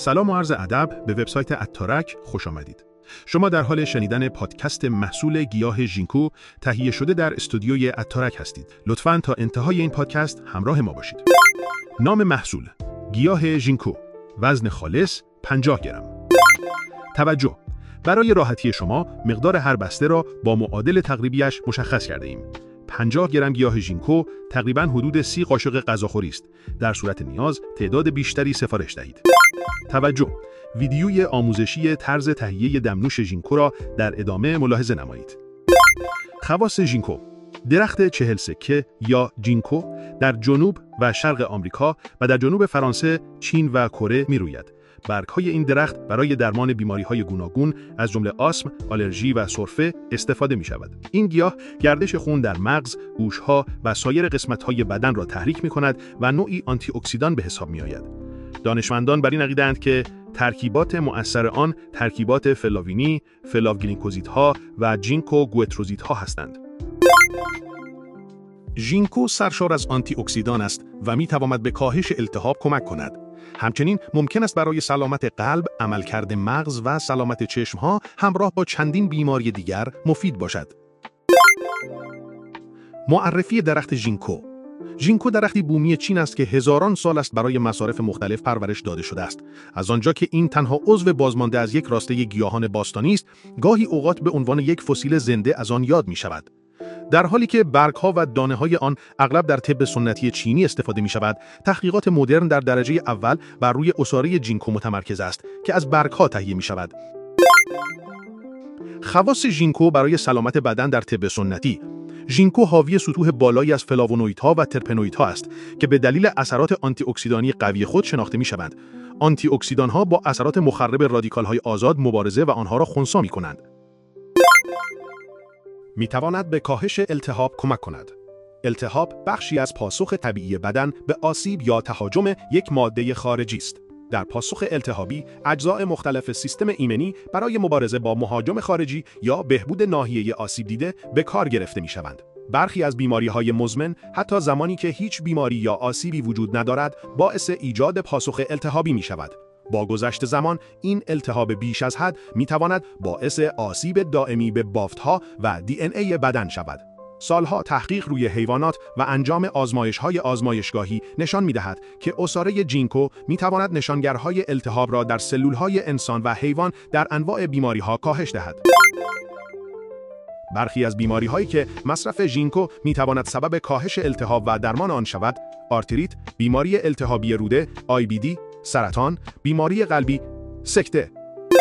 سلام و عرض ادب به وبسایت اتارک خوش آمدید. شما در حال شنیدن پادکست محصول گیاه ژینکو تهیه شده در استودیوی اتارک هستید. لطفاً تا انتهای این پادکست همراه ما باشید. نام محصول: گیاه ژینکو. وزن خالص 50 گرم. توجه: برای راحتی شما مقدار هر بسته را با معادل تقریبیش مشخص کرده ایم. 50 گرم گیاه ژینکو تقریباً حدود 30 قاشق غذاخوری است. در صورت نیاز تعداد بیشتری سفارش دهید. توجه: ویدیوی آموزشی طرز تهیه دمنوش ژینکو را در ادامه ملاحظه نمایید. خواص ژینکو: درخت 40 سکه یا جینکو در جنوب و شرق آمریکا و در جنوب فرانسه، چین و کره می‌روید. برگ‌های این درخت برای درمان بیماری‌های گوناگون از جمله آسم، آلرژی و سرفه استفاده می‌شود. این گیاه گردش خون در مغز، گوش‌ها و سایر قسمت‌های بدن را تحریک می‌کند و نوعی آنتی اکسیدان به حساب می‌آید. دانشمندان بر این عقیده‌اند که ترکیبات مؤثر آن ترکیبات فلاوینی، فلاوگلوکوزیدها و جینکوگوئتروزیدها هستند. ژینکو سرشار از آنتی اکسیدان است و می‌تواند به کاهش التهاب کمک کند. همچنین ممکن است برای سلامت قلب، عملکرد مغز و سلامت چشم‌ها همراه با چندین بیماری دیگر مفید باشد. معرفی درخت ژینکو: ژینکو درختی بومی چین است که هزاران سال است برای مصارف مختلف پرورش داده شده است. از آنجا که این تنها عضو بازمانده از یک راسته گیاهان باستانی است، گاهی اوقات به عنوان یک فسیل زنده از آن یاد می شود. در حالی که برگ‌ها و دانه‌های آن اغلب در طب سنتی چینی استفاده می‌شود، تحقیقات مدرن در درجه اول بر روی عصاره ژینکو متمرکز است که از برگ‌ها تهیه می‌شود. خواص ژینکو برای سلامت بدن در طب سنتی: ژینکو حاوی سطوح بالایی از فلاوونوئیدها و ترپنوئیدها است که به دلیل اثرات آنتی اکسیدانی قوی خود شناخته می‌شوند. آنتی اکسیدان‌ها با اثرات مخرب رادیکال‌های آزاد مبارزه و آنها را خنثی می‌کنند. می‌تواند به کاهش التهاب کمک کند. التهاب بخشی از پاسخ طبیعی بدن به آسیب یا تهاجم یک ماده خارجی است. در پاسخ التهابی، اجزای مختلف سیستم ایمنی برای مبارزه با مهاجم خارجی یا بهبود ناحیه آسیب دیده به کار گرفته می‌شوند. برخی از بیماری‌های مزمن، حتی زمانی که هیچ بیماری یا آسیبی وجود ندارد، باعث ایجاد پاسخ التهابی می‌شود. با گذشت زمان، این التهاب بیش از حد می‌تواند باعث آسیب دائمی به بافت‌ها و DNA بدن شود. سالها تحقیق روی حیوانات و انجام آزمایش‌های آزمایشگاهی نشان می‌دهد که عصاره ژینکو می‌تواند نشانگرهای التهاب را در سلول‌های انسان و حیوان در انواع بیماری‌ها کاهش دهد. برخی از بیماری‌هایی که مصرف ژینکو می‌تواند سبب کاهش التهاب و درمان آن شود: آرتریت، بیماری التهابی روده، IBD، سرطان، بیماری قلبی، سکته.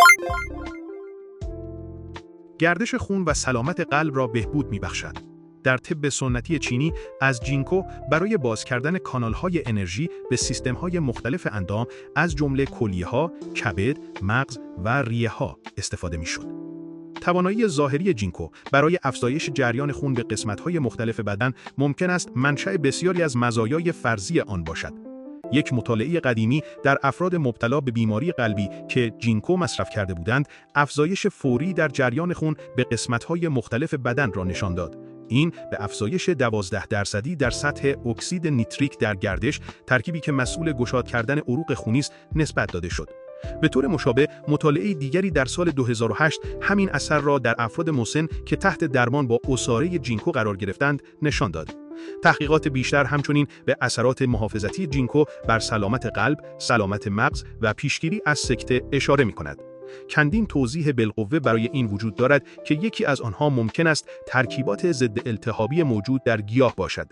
گردش خون و سلامت قلب را بهبود می‌بخشد. در طب سنتی چینی از ژینکو برای باز کردن کانال‌های انرژی به سیستم‌های مختلف اندام از جمله کلیه‌ها، کبد، مغز و ریه‌ها استفاده می‌شد. توانایی ظاهری ژینکو برای افزایش جریان خون به قسمت‌های مختلف بدن ممکن است منشأ بسیاری از مزایای فرضی آن باشد. یک مطالعه قدیمی در افراد مبتلا به بیماری قلبی که ژینکو مصرف کرده بودند، افزایش فوری در جریان خون به قسمت‌های مختلف بدن را نشان داد. این به افزایش 12% در سطح اکسید نیتریک در گردش، ترکیبی که مسئول گشاد کردن عروق خونی است، نسبت داده شد. به طور مشابه، مطالعه دیگری در سال 2008 همین اثر را در افراد مسن که تحت درمان با عصاره ژینکو قرار گرفتند نشان داد. تحقیقات بیشتر همچنین به اثرات محافظتی ژینکو بر سلامت قلب، سلامت مغز و پیشگیری از سکته اشاره می‌کند. چندین توضیح بالقوه برای این وجود دارد که یکی از آنها ممکن است ترکیبات ضد التهابی موجود در گیاه باشد.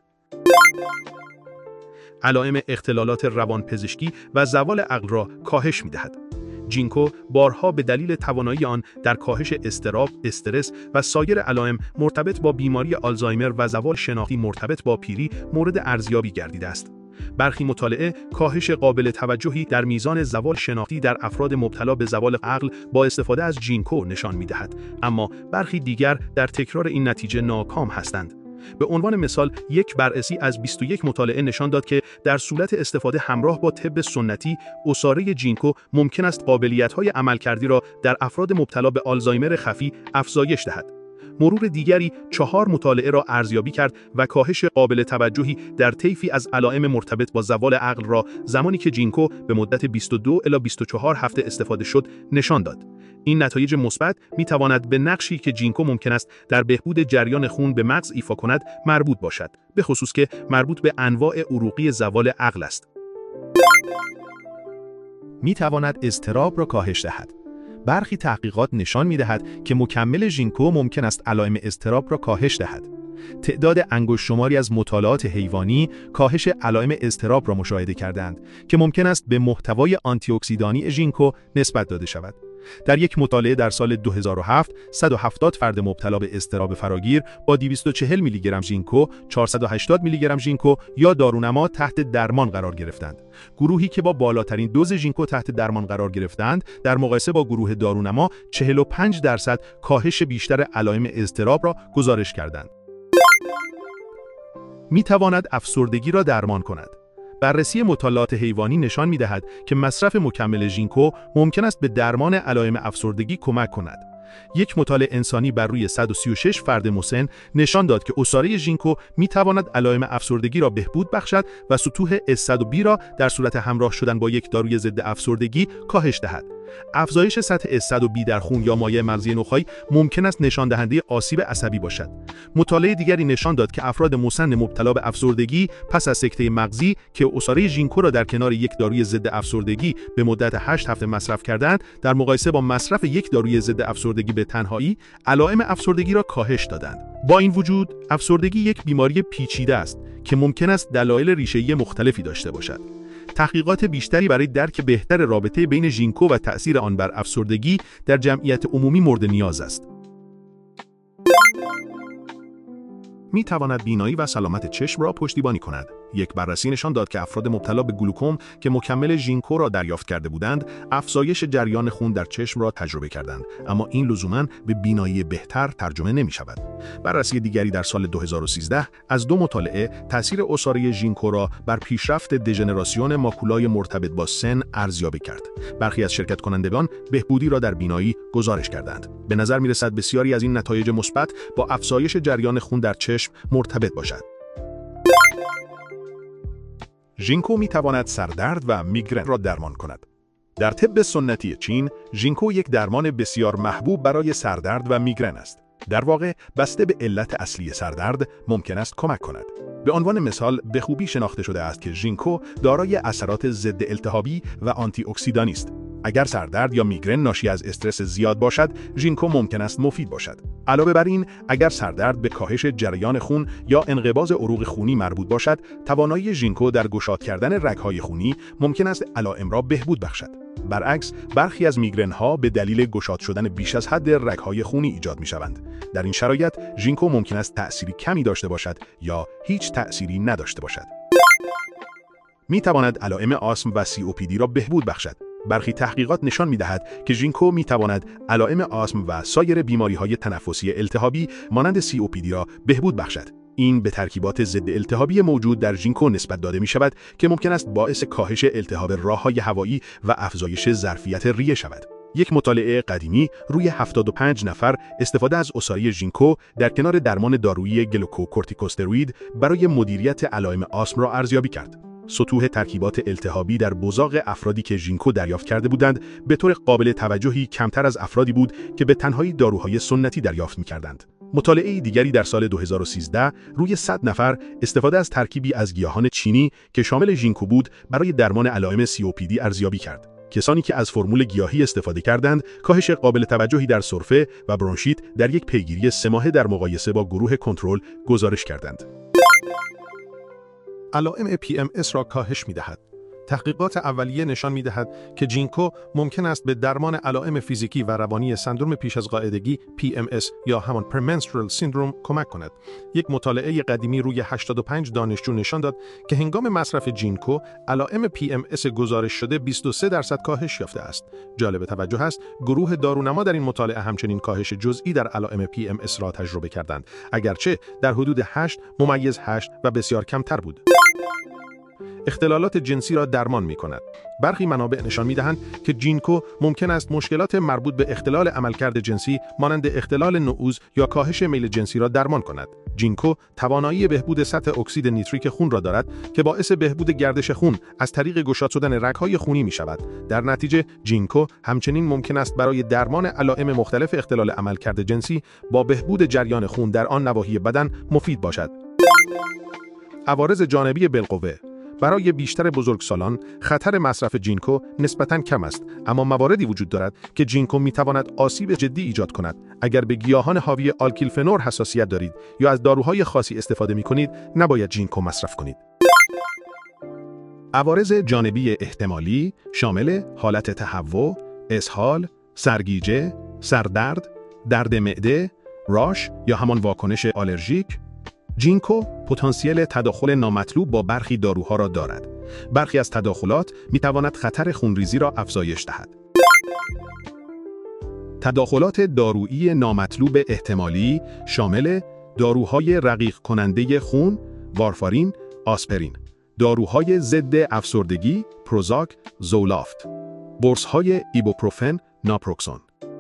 علائم اختلالات روانپزشکی و زوال عقل را کاهش می‌دهد. ژینکو بارها به دلیل توانایی آن در کاهش اضطراب، استرس و سایر علائم مرتبط با بیماری آلزایمر و زوال شناختی مرتبط با پیری مورد ارزیابی گردیده است. برخی مطالعه کاهش قابل توجهی در میزان زوال شناختی در افراد مبتلا به زوال عقل با استفاده از ژینکو نشان می‌دهد، اما برخی دیگر در تکرار این نتیجه ناکام هستند. به عنوان مثال، یک بررسی از 21 مطالعه نشان داد که در صورت استفاده همراه با طب سنتی، عصاره ژینکو ممکن است قابلیت‌های عملکردی را در افراد مبتلا به آلزایمر خفی افزایش دهد. مرور دیگری 4 مطالعه را ارزیابی کرد و کاهش قابل توجهی در طیفی از علائم مرتبط با زوال عقل را زمانی که جینکو به مدت 22 الی 24 هفته استفاده شد نشان داد. این نتایج مثبت می‌تواند به نقشی که جینکو ممکن است در بهبود جریان خون به مغز ایفا کند مربوط باشد، به خصوص که مربوط به انواع عروقی زوال عقل است. می‌تواند اضطراب را کاهش دهد. برخی تحقیقات نشان می‌دهد که مکمل ژینکو ممکن است علائم اضطراب را کاهش دهد. تعداد انگشت شماری از مطالعات حیوانی کاهش علائم اضطراب را مشاهده کردند که ممکن است به محتوای آنتی اکسیدانی ژینکو نسبت داده شود. در یک مطالعه در سال 2007 170 فرد مبتلا به اضطراب فراگیر با 240 میلی گرم ژینکو، 480 میلی گرم ژینکو یا دارونما تحت درمان قرار گرفتند. گروهی که با بالاترین دوز ژینکو تحت درمان قرار گرفتند در مقایسه با گروه دارونما 45% کاهش بیشتر علائم اضطراب را گزارش کردند. می‌تواند افسردگی را درمان کند. بررسی مطالعات حیوانی نشان می‌دهد که مصرف مکمل ژینکو ممکن است به درمان علائم افسردگی کمک کند. یک مطالعه انسانی بر روی 136 فرد مسن نشان داد که عصاره ژینکو می‌تواند علائم افسردگی را بهبود بخشد و سطوح S100B را در صورت همراه شدن با یک داروی ضد افسردگی کاهش دهد. افزایش سطح S100B در خون یا مایع مغزی نخاعی ممکن است نشان دهنده آسیب عصبی باشد. مطالعه دیگری نشان داد که افراد مسن مبتلا به افسردگی پس از سکته مغزی که عصاره ژینکو را در کنار یک داروی ضد افسردگی به مدت 8 هفته مصرف کردند، در مقایسه با مصرف یک داروی ضد افسردگی به تنهایی، علائم افسردگی را کاهش دادند. با این وجود، افسردگی یک بیماری پیچیده است که ممکن است دلایل ریشه‌ای مختلفی داشته باشد. تحقیقات بیشتری برای درک بهتر رابطه بین ژینکو و تأثیر آن بر افسردگی در جمعیت عمومی مورد نیاز است. می تواند بینایی و سلامت چشم را پشتیبانی کند. یک بررسی نشان داد که افراد مبتلا به گلوکوم که مکمل ژینکو را دریافت کرده بودند، افزایش جریان خون در چشم را تجربه کردند، اما این لزوماً به بینایی بهتر ترجمه نمی شود. بررسی دیگری در سال 2013 از 2 مطالعه تأثیر عصاره ژینکو را بر پیشرفت دژنراسیون ماکولای مرتبط با سن ارزیابی کرد. برخی از شرکت کنندگان بهبودی را در بینایی گزارش کردند. به نظر می رسد بسیاری از این نتایج مثبت با افزایش جریان خون در چشم مرتبط باشد. ژینکو می تواند سردرد و میگرن را درمان کند. در طب سنتی چین، ژینکو یک درمان بسیار محبوب برای سردرد و میگرن است. در واقع، بسته به علت اصلی سردرد ممکن است کمک کند. به عنوان مثال، به خوبی شناخته شده است که ژینکو دارای اثرات ضد التهابی و آنتی اکسیدانی است. اگر سردرد یا میگرن ناشی از استرس زیاد باشد، ژینکو ممکن است مفید باشد. علاوه بر این، اگر سردرد به کاهش جریان خون یا انقباض عروق خونی مربوط باشد، توانایی ژینکو در گشاد کردن رگ‌های خونی ممکن است علائم را بهبود بخشد. برعکس، برخی از میگرن‌ها به دلیل گشاد شدن بیش از حد رگ‌های خونی ایجاد می‌شوند. در این شرایط، ژینکو ممکن است تأثیری کمی داشته باشد یا هیچ تأثیری نداشته باشد. می‌تواند علائم آسم و COPD را بهبود بخشد. برخی تحقیقات نشان می‌دهد که ژینکو می‌تواند علائم آسم و سایر بیماری‌های تنفسی التهابی مانند COPD را بهبود بخشد. این به ترکیبات ضد التهابی موجود در ژینکو نسبت داده می‌شود که ممکن است باعث کاهش التهاب راه‌های هوایی و افزایش ظرفیت ریه شود. یک مطالعه قدیمی روی 75 نفر استفاده از عصاره ژینکو در کنار درمان دارویی گلوکوکورتیکوستروئید برای مدیریت علائم آسم را ارزیابی کرد. سطوح ترکیبات التهابی در بزاق افرادی که ژینکو دریافت کرده بودند به طور قابل توجهی کمتر از افرادی بود که به تنهایی داروهای سنتی دریافت می‌کردند. مطالعه دیگری در سال 2013 روی 100 نفر استفاده از ترکیبی از گیاهان چینی که شامل ژینکو بود برای درمان علائم COPD ارزیابی کرد. کسانی که از فرمول گیاهی استفاده کردند، کاهش قابل توجهی در سرفه و برونشیت در یک پیگیری 3 ماهه در مقایسه با گروه کنترل گزارش کردند. علائم PMS را کاهش می‌دهد. تحقیقات اولیه نشان می‌دهد که ژینکو ممکن است به درمان علائم فیزیکی و روانی سندرم پیش از قاعدگی PMS یا همان پرمنسترال سیندروم کمک کند. یک مطالعه قدیمی روی 85 دانشجو نشان داد که هنگام مصرف ژینکو علائم PMS گزارش شده 23% کاهش یافته است. جالب توجه است گروه دارونما در این مطالعه همچنین کاهش جزئی در علائم PMS را تجربه کردند، اگرچه در حدود 8 ممیز 8 و بسیار کمتر بود. اختلالات جنسی را درمان می‌کند. برخی منابع نشان می‌دهند که جینکو ممکن است مشکلات مربوط به اختلال عملکرد جنسی مانند اختلال نعوذ یا کاهش میل جنسی را درمان کند. جینکو توانایی بهبود سطح اکسید نیتریک خون را دارد که باعث بهبود گردش خون از طریق گشاد شدن رگ‌های خونی می‌شود. در نتیجه جینکو همچنین ممکن است برای درمان علائم مختلف اختلال عملکرد جنسی با بهبود جریان خون در آن نواحی بدن مفید باشد. عوارض جانبی بالقوه: برای بیشتر بزرگسالان خطر مصرف جینکو نسبتاً کم است، اما مواردی وجود دارد که جینکو میتواند آسیب جدی ایجاد کند. اگر به گیاهان حاوی آلکیلفنور حساسیت دارید یا از داروهای خاصی استفاده میکنید، نباید جینکو مصرف کنید. عوارض جانبی احتمالی شامل حالت تهوع، اسهال، سرگیجه، سردرد، درد معده، راش یا همان واکنش آلرژیک. جینکو پتانسیل تداخل نامطلوب با برخی داروها را دارد. برخی از تداخلات میتواند خطر خونریزی را افزایش دهد. تداخلات دارویی نامطلوب احتمالی شامل داروهای رقیق کننده خون، وارفارین، آسپرین، داروهای ضد افسردگی، پروزاک، زولافت، قرص‌های ایبوپروفن، ناپروکسون.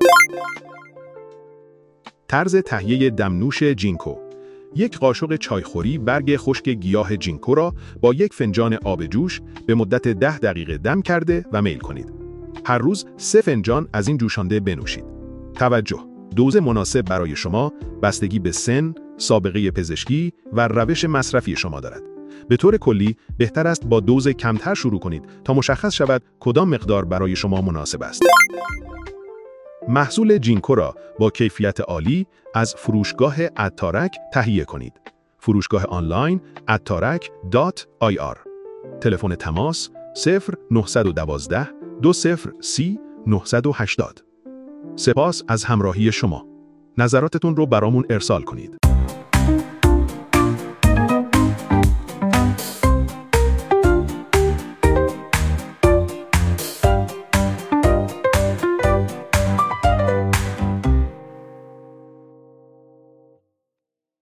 طرز تهیه دمنوش جینکو: یک قاشق چایخوری برگ خشک گیاه جینکو را با یک فنجان آب جوش به مدت 10 دقیقه دم کرده و میل کنید. هر روز 3 فنجان از این جوشانده بنوشید. توجه: دوز مناسب برای شما بستگی به سن، سابقه پزشکی و روش مصرفی شما دارد. به طور کلی بهتر است با دوز کمتر شروع کنید تا مشخص شود کدام مقدار برای شما مناسب است. محصول جینکو را با کیفیت عالی از فروشگاه اتارک تهیه کنید. فروشگاه آنلاین atarak.ir. تلفن تماس 0912 2030 980. سپاس از همراهی شما. نظراتتون رو برامون ارسال کنید.